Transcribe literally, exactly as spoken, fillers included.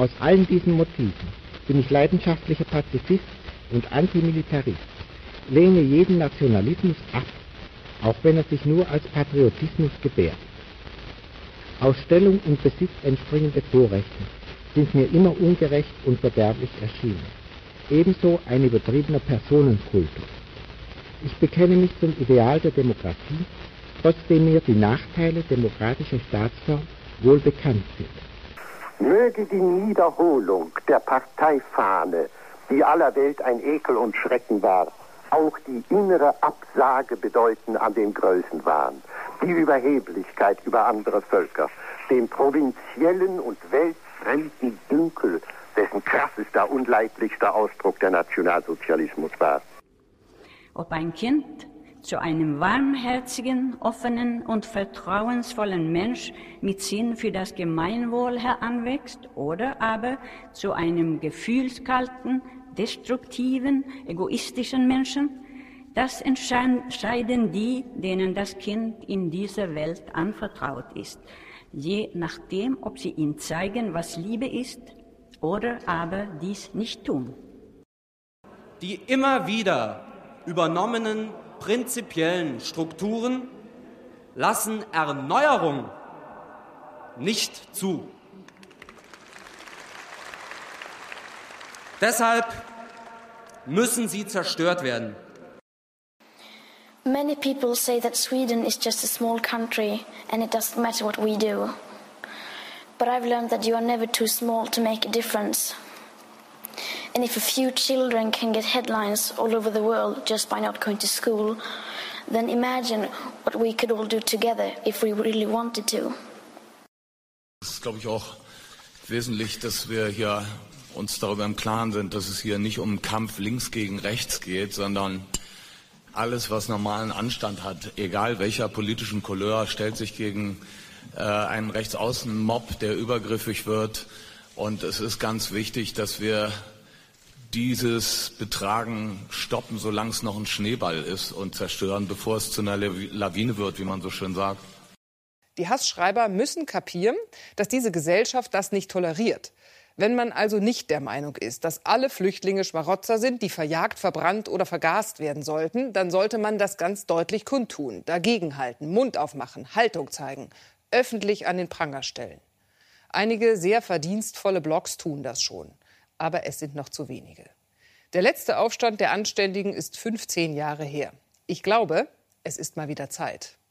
Aus allen diesen Motiven bin ich leidenschaftlicher Pazifist und Antimilitarist, lehne jeden Nationalismus ab, auch wenn er sich nur als Patriotismus gebärt. Aus Stellung und Besitz entspringende Vorrechte sind mir immer ungerecht und verderblich erschienen. Ebenso ein übertriebener Personenkultus. Ich bekenne mich zum Ideal der Demokratie, trotzdem mir die Nachteile demokratischer Staatsform wohl bekannt sind. Möge die Niederholung der Parteifahne, die aller Welt ein Ekel und Schrecken war, auch die innere Absage bedeuten an den Größenwahn, die Überheblichkeit über andere Völker, den provinziellen und weltfremden Dünkel, dessen krassester und leidlichster Ausdruck der Nationalsozialismus war. Ob ein Kind zu einem warmherzigen, offenen und vertrauensvollen Mensch mit Sinn für das Gemeinwohl heranwächst oder aber zu einem gefühlskalten, destruktiven, egoistischen Menschen, das entscheiden die, denen das Kind in dieser Welt anvertraut ist, je nachdem, ob sie ihm zeigen, was Liebe ist, oder aber dies nicht tun. Die immer wieder übernommenen prinzipiellen Strukturen lassen Erneuerung nicht zu. Deshalb müssen sie zerstört werden. Many people say that Sweden is just a small country and it doesn't matter what we do. But I've learned that you are never too small to make a difference. And if a few children can get headlines all over the world just by not going to school, then imagine what we could all do together if we really wanted to. Es ist, glaube ich, auch wesentlich, dass wir hier uns darüber im Klaren sind, dass es hier nicht um einen Kampf links gegen rechts geht, sondern alles, was normalen Anstand hat, egal welcher politischen Couleur, stellt sich gegen äh, einen Rechtsaußen-Mob, der übergriffig wird. Und es ist ganz wichtig, dass wir dieses Betragen stoppen, solange es noch ein Schneeball ist, und zerstören, bevor es zu einer Lawine wird, wie man so schön sagt. Die Hassschreiber müssen kapieren, dass diese Gesellschaft das nicht toleriert. Wenn man also nicht der Meinung ist, dass alle Flüchtlinge Schmarotzer sind, die verjagt, verbrannt oder vergast werden sollten, dann sollte man das ganz deutlich kundtun, dagegenhalten, Mund aufmachen, Haltung zeigen, öffentlich an den Pranger stellen. Einige sehr verdienstvolle Blogs tun das schon, aber es sind noch zu wenige. Der letzte Aufstand der Anständigen ist fünfzehn Jahre her. Ich glaube, es ist mal wieder Zeit.